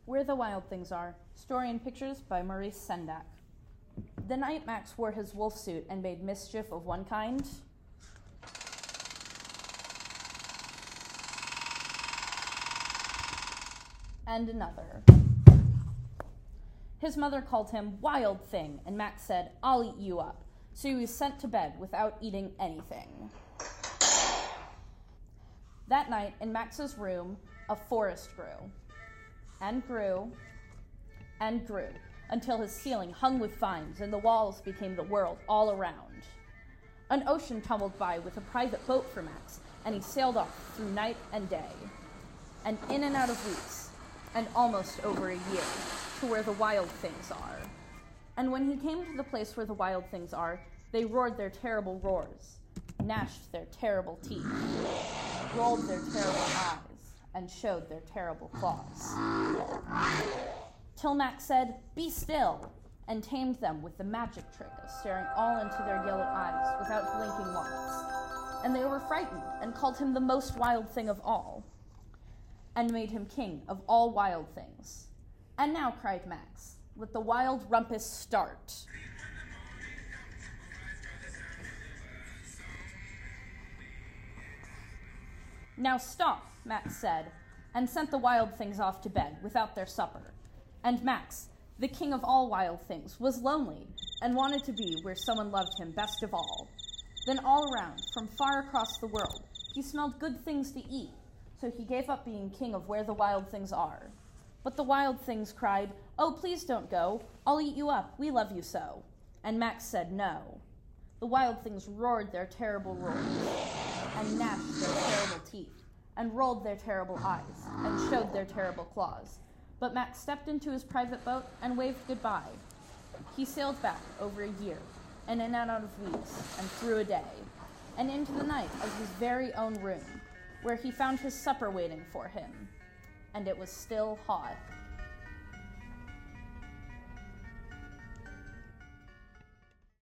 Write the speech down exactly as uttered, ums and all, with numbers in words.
Where the Wild Things Are, story and pictures by Maurice Sendak. The night Max wore his wolf suit and made mischief of one kind, and another. His mother called him Wild Thing, and Max said, "I'll eat you up." So he was sent to bed without eating anything. That night, in Max's room, a forest grew, and grew, and grew, until his ceiling hung with vines and the walls became the world all around. An ocean tumbled by with a private boat for Max, and he sailed off through night and day, and in and out of weeks, and almost over a year, to where the wild things are. And when he came to the place where the wild things are, they roared their terrible roars, gnashed their terrible teeth, rolled their terrible eyes, and showed their terrible claws. Till Max said, "Be still," and tamed them with the magic trick of staring all into their yellow eyes without blinking once. And they were frightened and called him the most wild thing of all, and made him king of all wild things. "And now," cried Max, "let the wild rumpus start." "Now stop," Max said, and sent the wild things off to bed without their supper. And Max, the king of all wild things, was lonely and wanted to be where someone loved him best of all. Then all around, from far across the world, he smelled good things to eat, so he gave up being king of where the wild things are. But the wild things cried, "Oh, please don't go. I'll eat you up. We love you so." And Max said no. The wild things roared their terrible roars, and gnashed their terrible teeth, and rolled their terrible eyes, and showed their terrible claws. But Max stepped into his private boat and waved goodbye. He sailed back over a year, and in and out of weeks, and through a day, and into the night of his very own room, where he found his supper waiting for him, and it was still hot.